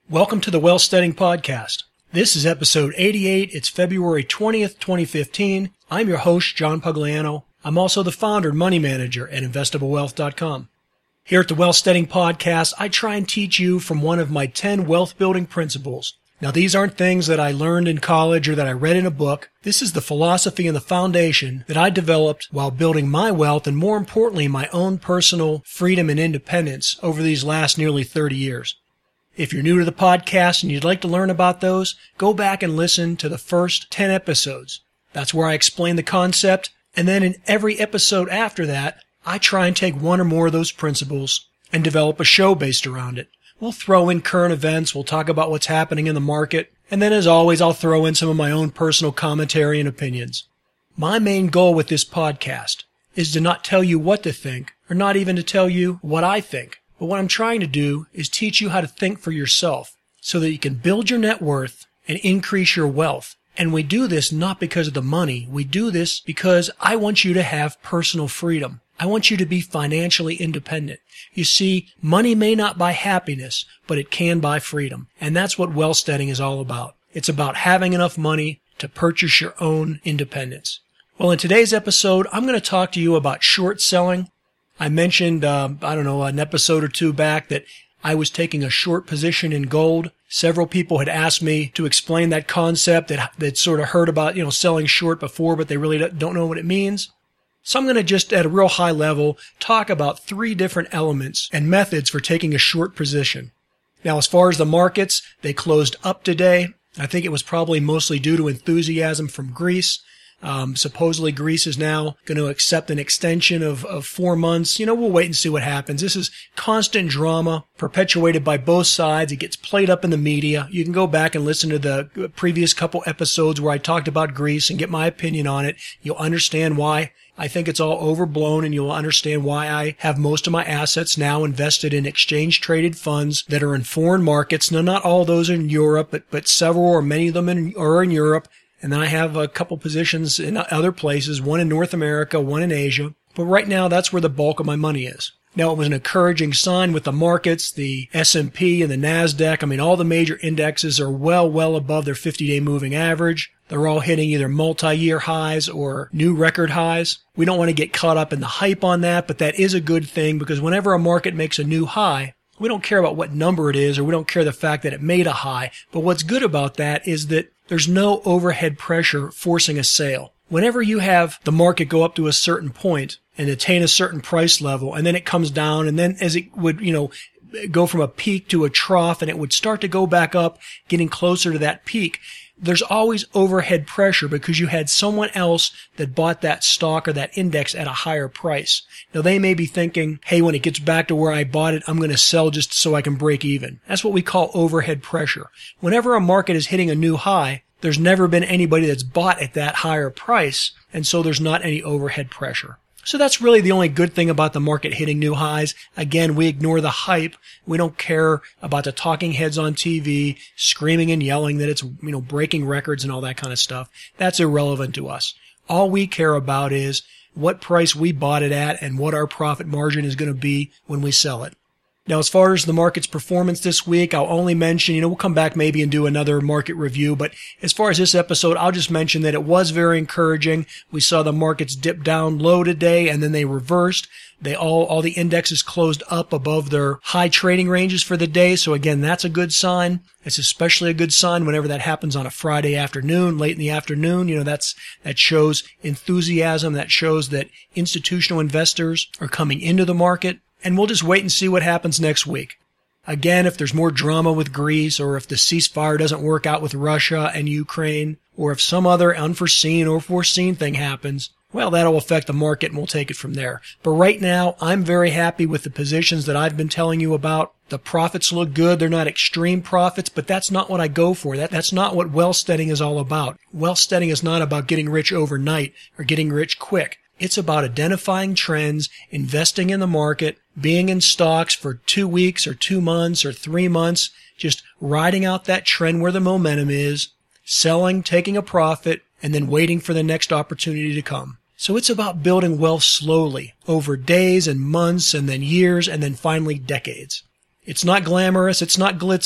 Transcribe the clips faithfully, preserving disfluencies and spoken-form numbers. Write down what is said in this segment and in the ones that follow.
Welcome to the Wealth Studying Podcast. This is episode eighty-eight. It's February twentieth, twenty fifteen. I'm your host, John Pugliano. I'm also the founder and money manager at investable wealth dot com. Here at the Wealth Studying Podcast, I try and teach you from one of my ten wealth building principles. Now, these aren't things that I learned in college or that I read in a book. This is the philosophy and the foundation that I developed while building my wealth and, more importantly, my own personal freedom and independence over these last nearly thirty years. If you're new to the podcast and you'd like to learn about those, go back and listen to the first ten episodes. That's where I explain the concept, and then in every episode after that, I try and take one or more of those principles and develop a show based around it. We'll throw in current events, we'll talk about what's happening in the market, and then as always, I'll throw in some of my own personal commentary and opinions. My main goal with this podcast is to not tell you what to think, or not even to tell you what I think. But what I'm trying to do is teach you how to think for yourself so that you can build your net worth and increase your wealth. And we do this not because of the money. We do this because I want you to have personal freedom. I want you to be financially independent. You see, money may not buy happiness, but it can buy freedom. And that's what wealth studying is all about. It's about having enough money to purchase your own independence. Well, in today's episode, I'm going to talk to you about short selling. I mentioned, uh, I don't know, an episode or two back that I was taking a short position in gold. Several people had asked me to explain that concept, that they'd sort of heard about, you know, selling short before, but they really don't know what it means. So I'm going to just, at a real high level, talk about three different elements and methods for taking a short position. Now, as far as the markets, they closed up today. I think it was probably mostly due to enthusiasm from Greece. Um, supposedly Greece is now going to accept an extension of, of four months. You know, we'll wait and see what happens. This is constant drama perpetuated by both sides. It gets played up in the media. You can go back and listen to the previous couple episodes where I talked about Greece and get my opinion on it. You'll understand why I think it's all overblown, and you'll understand why I have most of my assets now invested in exchange-traded funds that are in foreign markets. Now, not all those are in Europe, but, but several or many of them in, are in Europe. And then I have a couple positions in other places, one in North America, one in Asia. But right now, that's where the bulk of my money is. Now, it was an encouraging sign with the markets, the S and P and the NASDAQ. I mean, all the major indexes are well, well above their fifty-day moving average. They're all hitting either multi-year highs or new record highs. We don't want to get caught up in the hype on that, but that is a good thing because whenever a market makes a new high, we don't care about what number it is, or we don't care the fact that it made a high. But what's good about that is that there's no overhead pressure forcing a sale. Whenever you have the market go up to a certain point and attain a certain price level, and then it comes down, and then as it would, you know, go from a peak to a trough, and it would start to go back up, getting closer to that peak, there's always overhead pressure because you had someone else that bought that stock or that index at a higher price. Now, they may be thinking, hey, when it gets back to where I bought it, I'm going to sell just so I can break even. That's what we call overhead pressure. Whenever a market is hitting a new high, there's never been anybody that's bought at that higher price, and so there's not any overhead pressure. So that's really the only good thing about the market hitting new highs. Again, we ignore the hype. We don't care about the talking heads on T V screaming and yelling that it's, you know, breaking records and all that kind of stuff. That's irrelevant to us. All we care about is what price we bought it at and what our profit margin is going to be when we sell it. Now, as far as the market's performance this week, I'll only mention, you know, we'll come back maybe and do another market review, but as far as this episode, I'll just mention that it was very encouraging. We saw the markets dip down low today, and then they reversed. They all, all the indexes closed up above their high trading ranges for the day. So again, that's a good sign. It's especially a good sign whenever that happens on a Friday afternoon, late in the afternoon. You know, that's, that shows enthusiasm. That shows that institutional investors are coming into the market. And we'll just wait and see what happens next week. Again, if there's more drama with Greece, or if the ceasefire doesn't work out with Russia and Ukraine, or if some other unforeseen or foreseen thing happens, well, that'll affect the market and we'll take it from there. But right now, I'm very happy with the positions that I've been telling you about. The profits look good. They're not extreme profits, but that's not what I go for. That, that's not what wealth studying is all about. Wealth studying is not about getting rich overnight or getting rich quick. It's about identifying trends, investing in the market, being in stocks for two weeks or two months or three months, just riding out that trend where the momentum is, selling, taking a profit, and then waiting for the next opportunity to come. So it's about building wealth slowly, over days and months and then years and then finally decades. It's not glamorous, it's not glitzy,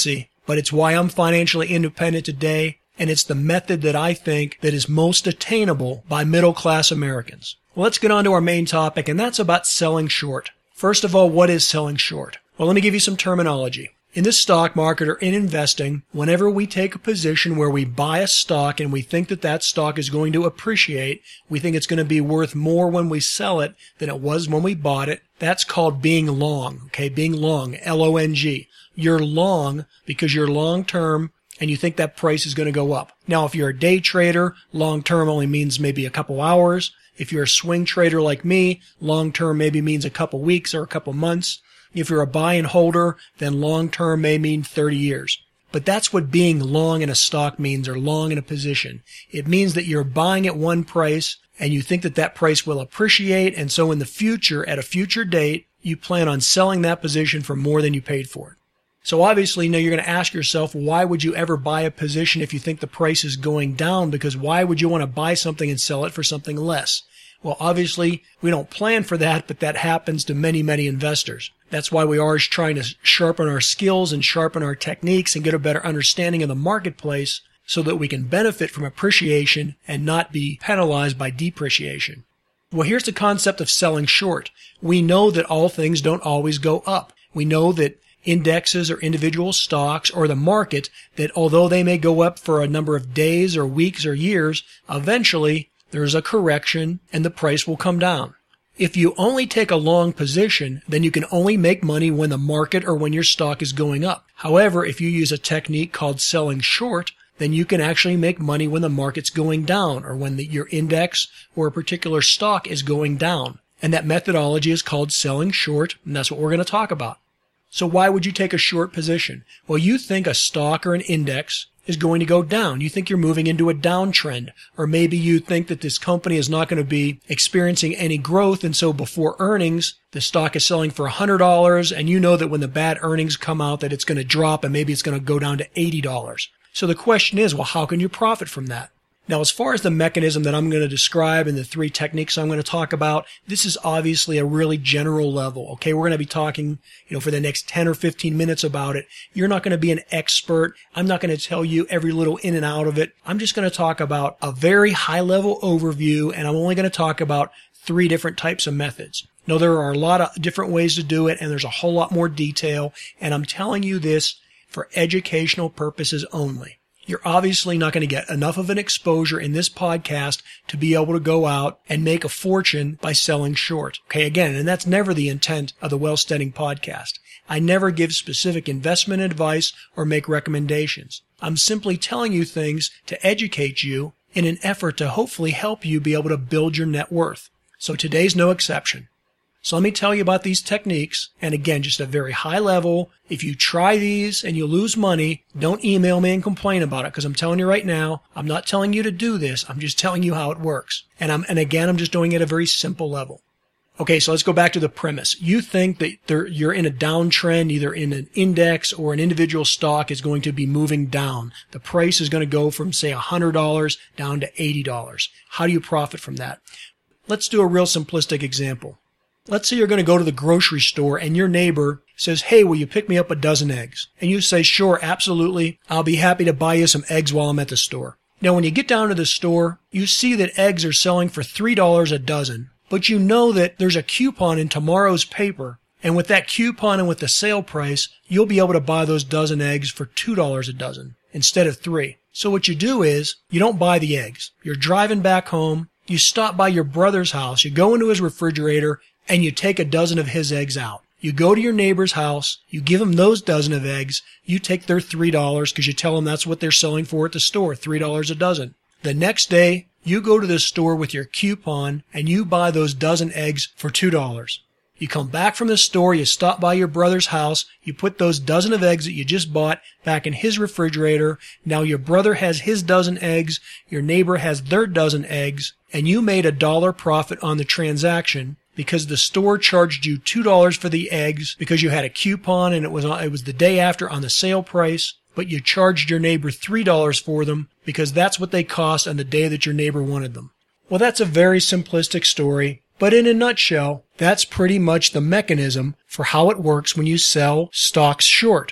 but it's why I'm financially independent today, and it's the method that I think that is most attainable by middle-class Americans. Well, let's get on to our main topic, and that's about selling short. First of all, what is selling short? Well, let me give you some terminology. In the stock market or in investing, whenever we take a position where we buy a stock and we think that that stock is going to appreciate, we think it's going to be worth more when we sell it than it was when we bought it, that's called being long, okay? Being long, L O N G. You're long because you're long-term and you think that price is going to go up. Now, if you're a day trader, long-term only means maybe a couple hours. If you're a swing trader like me, long-term maybe means a couple weeks or a couple months. If you're a buy and holder, then long-term may mean thirty years. But that's what being long in a stock means, or long in a position. It means that you're buying at one price and you think that that price will appreciate, and so in the future, at a future date, you plan on selling that position for more than you paid for it. So obviously, now you're going to ask yourself, why would you ever buy a position if you think the price is going down? Because why would you want to buy something and sell it for something less? Well, obviously, we don't plan for that, but that happens to many, many investors. That's why we are always trying to sharpen our skills and sharpen our techniques and get a better understanding of the marketplace so that we can benefit from appreciation and not be penalized by depreciation. Well, here's the concept of selling short. We know that all things don't always go up. We know that indexes or individual stocks or the market, that although they may go up for a number of days or weeks or years, eventually there's a correction and the price will come down. If you only take a long position, then you can only make money when the market or when your stock is going up. However, if you use a technique called selling short, then you can actually make money when the market's going down or when the, your index or a particular stock is going down. And that methodology is called selling short, and that's what we're going to talk about. So why would you take a short position? Well, you think a stock or an index is going to go down. You think you're moving into a downtrend, or maybe you think that this company is not going to be experiencing any growth, and so before earnings, the stock is selling for one hundred dollars, and you know that when the bad earnings come out that it's going to drop and maybe it's going to go down to eighty dollars. So the question is, well, how can you profit from that? Now, as far as the mechanism that I'm going to describe and the three techniques I'm going to talk about, this is obviously a really general level. Okay, we're going to be talking, you know, for the next ten or fifteen minutes about it. You're not going to be an expert. I'm not going to tell you every little in and out of it. I'm just going to talk about a very high-level overview, and I'm only going to talk about three different types of methods. Now, there are a lot of different ways to do it, and there's a whole lot more detail, and I'm telling you this for educational purposes only. You're obviously not going to get enough of an exposure in this podcast to be able to go out and make a fortune by selling short. Okay, again, and that's never the intent of the Wealthsteading podcast. I never give specific investment advice or make recommendations. I'm simply telling you things to educate you in an effort to hopefully help you be able to build your net worth. So today's no exception. So let me tell you about these techniques, and again, just a very high level. If you try these and you lose money, don't email me and complain about it, because I'm telling you right now, I'm not telling you to do this. I'm just telling you how it works. And I'm, and again, I'm just doing it at a very simple level. Okay, so let's go back to the premise. You think that there, you're in a downtrend, either in an index or an individual stock is going to be moving down. The price is going to go from, say, one hundred dollars down to eighty dollars. How do you profit from that? Let's do a real simplistic example. Let's say you're going to go to the grocery store and your neighbor says, hey, will you pick me up a dozen eggs? And you say, sure, absolutely. I'll be happy to buy you some eggs while I'm at the store. Now, when you get down to the store, you see that eggs are selling for three dollars a dozen, but you know that there's a coupon in tomorrow's paper. And with that coupon and with the sale price, you'll be able to buy those dozen eggs for two dollars a dozen instead of three. So what you do is you don't buy the eggs. You're driving back home. You stop by your brother's house. You go into his refrigerator and you take a dozen of his eggs out. You go to your neighbor's house, you give them those dozen of eggs, you take their three dollars because you tell them that's what they're selling for at the store, three dollars a dozen. The next day, you go to the store with your coupon and you buy those dozen eggs for two dollars. You come back from the store, you stop by your brother's house, you put those dozen of eggs that you just bought back in his refrigerator. Now your brother has his dozen eggs, your neighbor has their dozen eggs, and you made a dollar profit on the transaction, because the store charged you two dollars for the eggs because you had a coupon and it was on, it was the day after on the sale price, but you charged your neighbor three dollars for them because that's what they cost on the day that your neighbor wanted them. Well, that's a very simplistic story, but in a nutshell, that's pretty much the mechanism for how it works when you sell stocks short.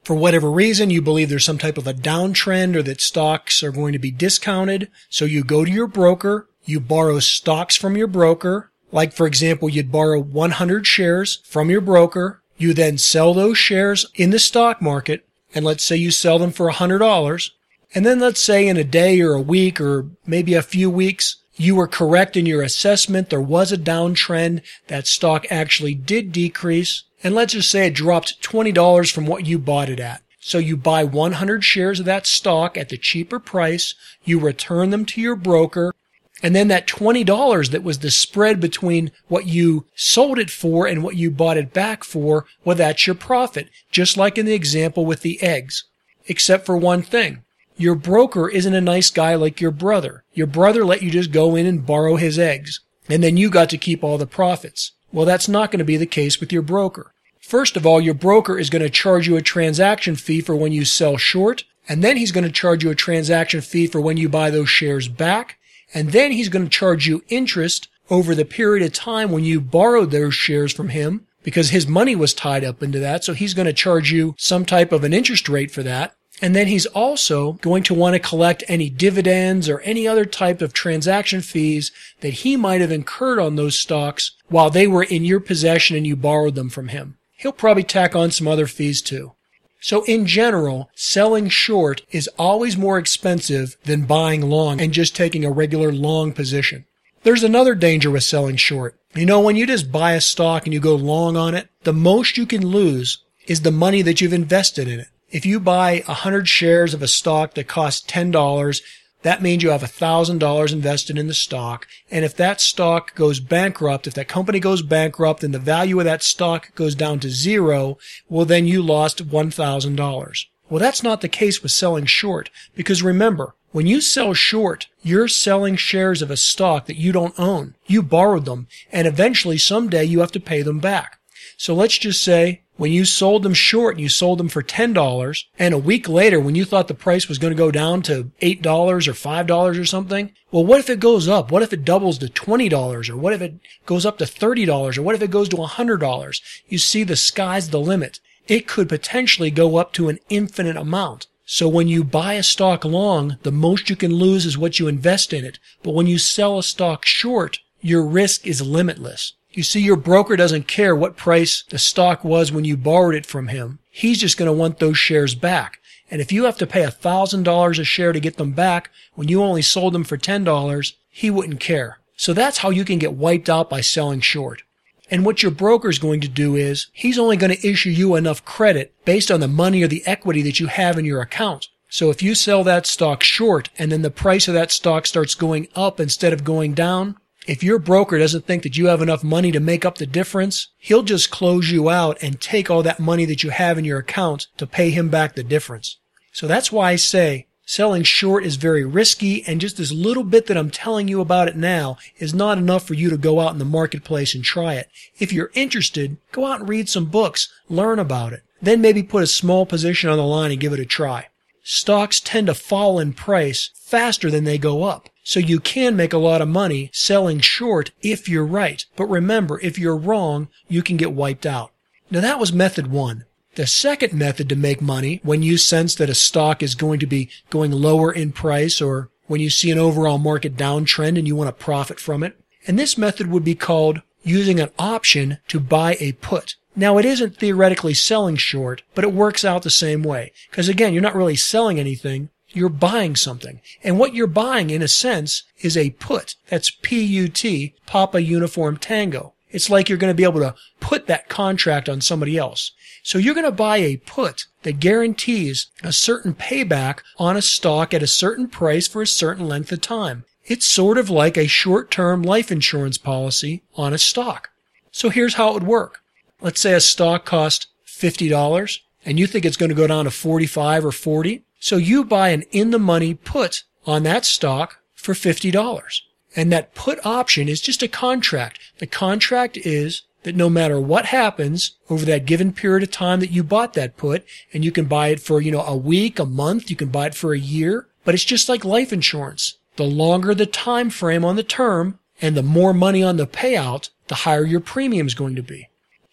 For whatever reason, you believe there's some type of a downtrend or that stocks are going to be discounted. So you go to your broker, you borrow stocks from your broker. Like, for example, you'd borrow one hundred shares from your broker. You then sell those shares in the stock market. And let's say you sell them for one hundred dollars. And then let's say in a day or a week or maybe a few weeks, you were correct in your assessment. There was a downtrend. That stock actually did decrease. And let's just say it dropped twenty dollars from what you bought it at. So you buy one hundred shares of that stock at the cheaper price. You return them to your broker. And then that twenty dollars that was the spread between what you sold it for and what you bought it back for, well, that's your profit. Just like in the example with the eggs. Except for one thing. Your broker isn't a nice guy like your brother. Your brother let you just go in and borrow his eggs. And then you got to keep all the profits. Well, that's not going to be the case with your broker. First of all, your broker is going to charge you a transaction fee for when you sell short, and then he's going to charge you a transaction fee for when you buy those shares back, and then he's going to charge you interest over the period of time when you borrowed those shares from him, because his money was tied up into that, so he's going to charge you some type of an interest rate for that. And then he's also going to want to collect any dividends or any other type of transaction fees that he might have incurred on those stocks while they were in your possession and you borrowed them from him. He'll probably tack on some other fees too. So in general, selling short is always more expensive than buying long and just taking a regular long position. There's another danger with selling short. You know, when you just buy a stock and you go long on it, the most you can lose is the money that you've invested in it. If you buy one hundred shares of a stock that costs ten dollars, that means you have one thousand dollars invested in the stock. And if that stock goes bankrupt, if that company goes bankrupt and the value of that stock goes down to zero, well, then you lost one thousand dollars. Well, that's not the case with selling short, because remember, when you sell short, you're selling shares of a stock that you don't own. You borrowed them, and eventually someday you have to pay them back. So let's just say when you sold them short and you sold them for ten dollars, and a week later when you thought the price was going to go down to eight dollars or five dollars or something, well, what if it goes up? What if it doubles to twenty dollars? Or what if it goes up to thirty dollars? Or what if it goes to one hundred dollars? You see, the sky's the limit. It could potentially go up to an infinite amount. So when you buy a stock long, the most you can lose is what you invest in it. But when you sell a stock short, your risk is limitless. You see, your broker doesn't care what price the stock was when you borrowed it from him. He's just going to want those shares back. And if you have to pay one thousand dollars a share to get them back when you only sold them for ten dollars, he wouldn't care. So that's how you can get wiped out by selling short. And what your broker is going to do is he's only going to issue you enough credit based on the money or the equity that you have in your account. So if you sell that stock short and then the price of that stock starts going up instead of going down, if your broker doesn't think that you have enough money to make up the difference, he'll just close you out and take all that money that you have in your account to pay him back the difference. So that's why I say selling short is very risky, and just this little bit that I'm telling you about it now is not enough for you to go out in the marketplace and try it. If you're interested, go out and read some books, learn about it. Then maybe put a small position on the line and give it a try. Stocks tend to fall in price faster than they go up. So you can make a lot of money selling short if you're right. But remember, if you're wrong, you can get wiped out. Now that was method one. The second method to make money when you sense that a stock is going to be going lower in price, or when you see an overall market downtrend and you want to profit from it. And this method would be called using an option to buy a put. Now, it isn't theoretically selling short, but it works out the same way. Because again, you're not really selling anything. You're buying something. And what you're buying, in a sense, is a put. That's P U T, Papa Uniform Tango. It's like you're going to be able to put that contract on somebody else. So you're going to buy a put that guarantees a certain payback on a stock at a certain price for a certain length of time. It's sort of like a short-term life insurance policy on a stock. So here's how it would work. Let's say a stock costs fifty dollars and you think it's going to go down to forty-five or forty. So you buy an in-the-money put on that stock for fifty dollars. And that put option is just a contract. The contract is that no matter what happens over that given period of time that you bought that put, and you can buy it for, you know, a week, a month, you can buy it for a year, but it's just like life insurance. The longer the time frame on the term and the more money on the payout, the higher your premium is going to be.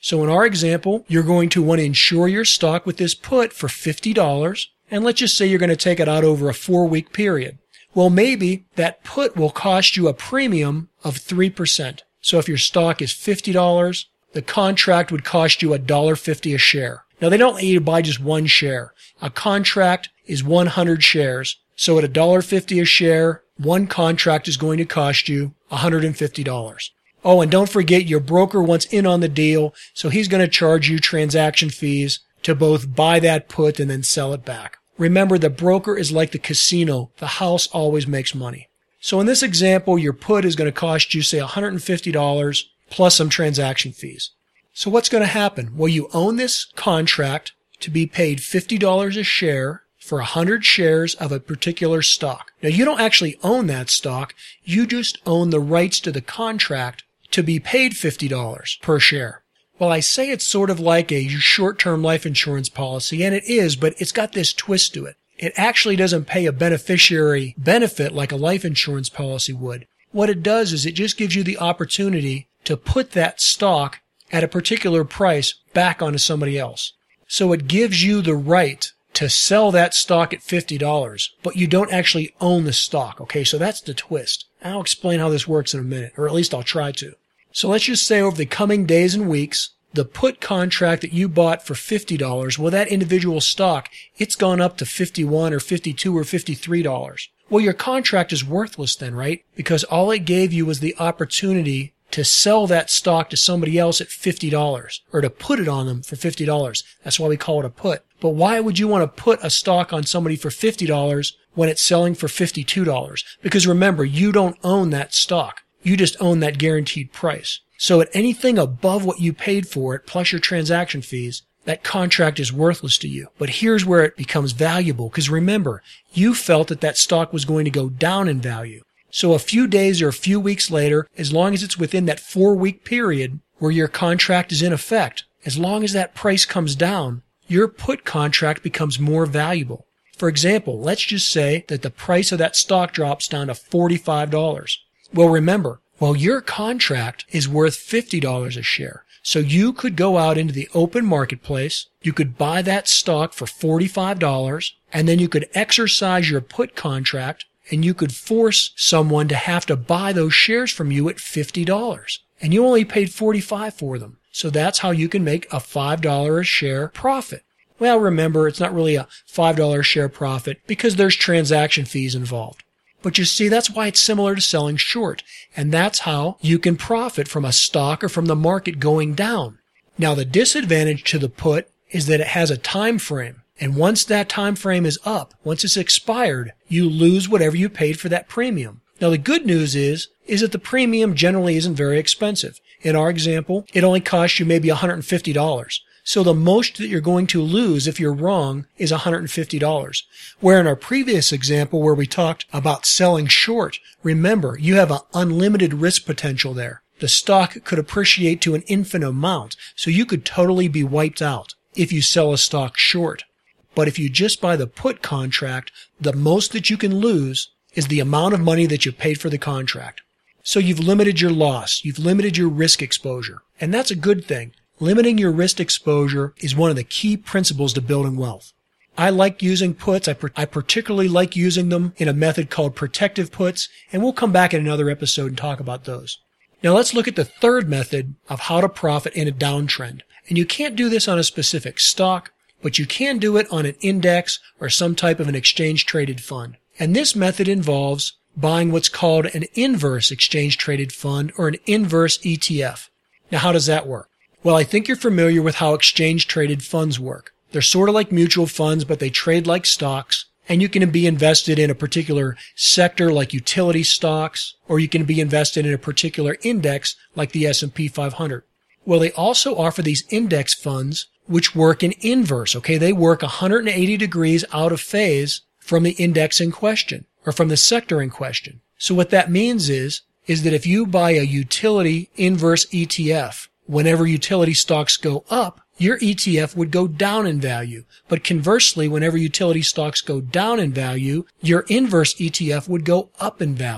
So in our example, you're going to want to insure your stock with this put for fifty dollars, and let's just say you're going to take it out over a four-week period. Well, maybe that put will cost you a premium of three percent. So if your stock is fifty dollars, the contract would cost you one dollar fifty a share. Now, they don't let you buy just one share. A contract is one hundred shares. So at one dollar fifty a share, one contract is going to cost you one hundred fifty dollars. Oh, and don't forget your broker wants in on the deal, so he's going to charge you transaction fees to both buy that put and then sell it back. Remember, the broker is like the casino. The house always makes money. So in this example, your put is going to cost you, say, one hundred fifty dollars plus some transaction fees. So what's going to happen? Well, you own this contract to be paid fifty dollars a share for one hundred shares of a particular stock. Now, you don't actually own that stock. You just own the rights to the contract to be paid fifty dollars per share. Well, I say it's sort of like a short-term life insurance policy, and it is, but it's got this twist to it. It actually doesn't pay a beneficiary benefit like a life insurance policy would. What it does is it just gives you the opportunity to put that stock at a particular price back onto somebody else. So it gives you the right to sell that stock at fifty dollars, but you don't actually own the stock. Okay, so that's the twist. I'll explain how this works in a minute, or at least I'll try to. So let's just say over the coming days and weeks, the put contract that you bought for fifty dollars, well, that individual stock, it's gone up to fifty-one or fifty-two or fifty-three dollars. Well, your contract is worthless then, right? Because all it gave you was the opportunity to sell that stock to somebody else at fifty dollars, or to put it on them for fifty dollars. That's why we call it a put. But why would you want to put a stock on somebody for fifty dollars when it's selling for fifty-two dollars? Because remember, you don't own that stock. You just own that guaranteed price. So at anything above what you paid for it, plus your transaction fees, that contract is worthless to you. But here's where it becomes valuable, because remember, you felt that that stock was going to go down in value. So a few days or a few weeks later, as long as it's within that four-week period where your contract is in effect, as long as that price comes down, your put contract becomes more valuable. For example, let's just say that the price of that stock drops down to forty-five dollars. Well, remember, well, your contract is worth fifty dollars a share. So you could go out into the open marketplace, you could buy that stock for forty-five dollars, and then you could exercise your put contract, and you could force someone to have to buy those shares from you at fifty dollars. And you only paid forty-five dollars for them. So that's how you can make a five dollars a share profit. Well, remember, it's not really a five dollars a share profit because there's transaction fees involved. But you see, that's why it's similar to selling short. And that's how you can profit from a stock or from the market going down. Now, the disadvantage to the put is that it has a time frame. And once that time frame is up, once it's expired, you lose whatever you paid for that premium. Now, the good news is, is that the premium generally isn't very expensive. In our example, it only costs you maybe one hundred fifty dollars. So the most that you're going to lose if you're wrong is one hundred fifty dollars. Where in our previous example where we talked about selling short, remember, you have an unlimited risk potential there. The stock could appreciate to an infinite amount, so you could totally be wiped out if you sell a stock short. But if you just buy the put contract, the most that you can lose is the amount of money that you paid for the contract. So you've limited your loss. You've limited your risk exposure. And that's a good thing. Limiting your risk exposure is one of the key principles to building wealth. I like using puts. I, per- I particularly like using them in a method called protective puts, and we'll come back in another episode and talk about those. Now let's look at the third method of how to profit in a downtrend. And you can't do this on a specific stock, but you can do it on an index or some type of an exchange-traded fund. And this method involves buying what's called an inverse exchange-traded fund or an inverse E T F. Now how does that work? Well, I think you're familiar with how exchange-traded funds work. They're sort of like mutual funds, but they trade like stocks, and you can be invested in a particular sector like utility stocks, or you can be invested in a particular index like the S and P five hundred. Well, they also offer these index funds which work in inverse, okay? They work one hundred eighty degrees out of phase from the index in question, or from the sector in question. So what that means is, is that if you buy a utility inverse E T F, whenever utility stocks go up, your E T F would go down in value. But conversely, whenever utility stocks go down in value, your inverse E T F would go up in value.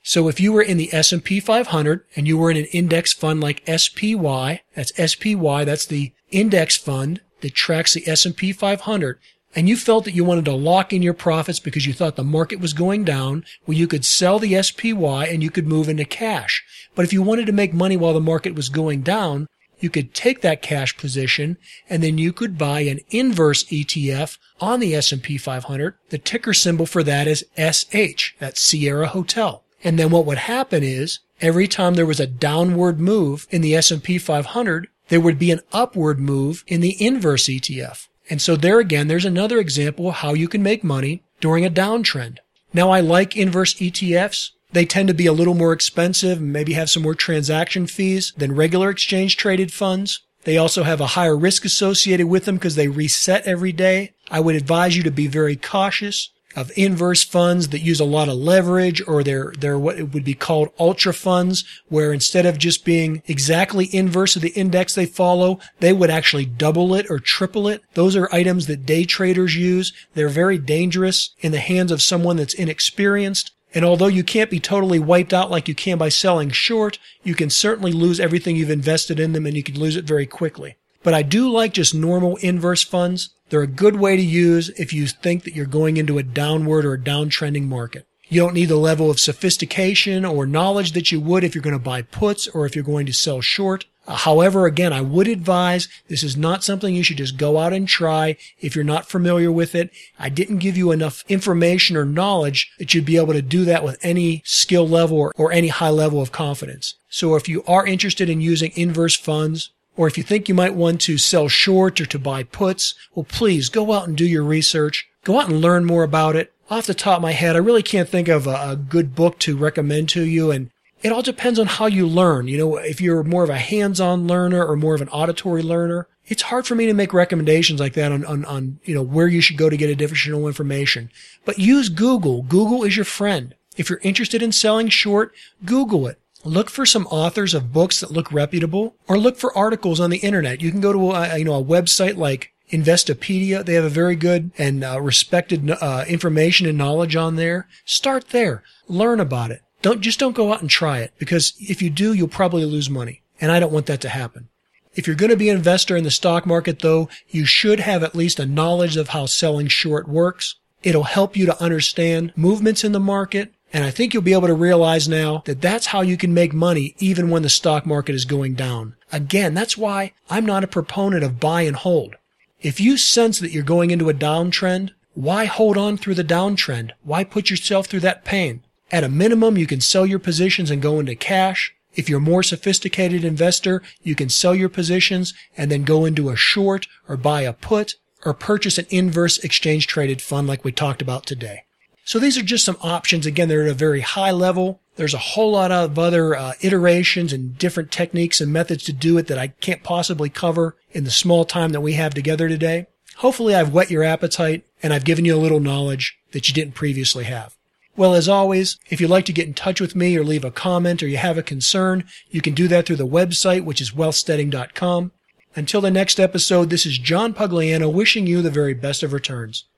So if you were in the S and P five hundred and you were in an index fund like S P Y, that's S P Y, that's the index fund that tracks the S and P five hundred, and you felt that you wanted to lock in your profits because you thought the market was going down, well, you could sell the S P Y and you could move into cash. But if you wanted to make money while the market was going down, you could take that cash position and then you could buy an inverse E T F on the S and P five hundred. The ticker symbol for that is S H. That's Sierra Hotel. And then what would happen is every time there was a downward move in the S and P five hundred, there would be an upward move in the inverse E T F. And so there again, there's another example of how you can make money during a downtrend. Now, I like inverse E T Fs. They tend to be a little more expensive and maybe have some more transaction fees than regular exchange-traded funds. They also have a higher risk associated with them because they reset every day. I would advise you to be very cautious of inverse funds that use a lot of leverage, or they're, they're what it would be called ultra funds, where instead of just being exactly inverse of the index they follow, they would actually double it or triple it. Those are items that day traders use. They're very dangerous in the hands of someone that's inexperienced. And although you can't be totally wiped out like you can by selling short, you can certainly lose everything you've invested in them, and you can lose it very quickly. But I do like just normal inverse funds. They're a good way to use if you think that you're going into a downward or a downtrending market. You don't need the level of sophistication or knowledge that you would if you're going to buy puts or if you're going to sell short. Uh, however, again, I would advise this is not something you should just go out and try if you're not familiar with it. I didn't give you enough information or knowledge that you'd be able to do that with any skill level or, or any high level of confidence. So if you are interested in using inverse funds, or if you think you might want to sell short or to buy puts, well, please go out and do your research. Go out and learn more about it. Off the top of my head, I really can't think of a, a good book to recommend to you, and it all depends on how you learn. You know, if you're more of a hands-on learner or more of an auditory learner, it's hard for me to make recommendations like that on, on, on, you know, where you should go to get additional information. But use Google. Google is your friend. If you're interested in selling short, Google it. Look for some authors of books that look reputable, or look for articles on the internet. You can go to a, you know, a website like Investopedia. They have a very good and uh, respected uh, information and knowledge on there. Start there. Learn about it. Don't just don't go out and try it, because if you do, you'll probably lose money, and I don't want that to happen. If you're going to be an investor in the stock market, though, you should have at least a knowledge of how selling short works. It'll help you to understand movements in the market. And I think you'll be able to realize now that that's how you can make money even when the stock market is going down. Again, that's why I'm not a proponent of buy and hold. If you sense that you're going into a downtrend, why hold on through the downtrend? Why put yourself through that pain? At a minimum, you can sell your positions and go into cash. If you're a more sophisticated investor, you can sell your positions and then go into a short or buy a put or purchase an inverse exchange traded fund like we talked about today. So these are just some options. Again, they're at a very high level. There's a whole lot of other uh, iterations and different techniques and methods to do it that I can't possibly cover in the small time that we have together today. Hopefully I've whet your appetite and I've given you a little knowledge that you didn't previously have. Well, as always, if you'd like to get in touch with me or leave a comment or you have a concern, you can do that through the website, which is wealth steading dot com. Until the next episode, this is John Pugliano wishing you the very best of returns.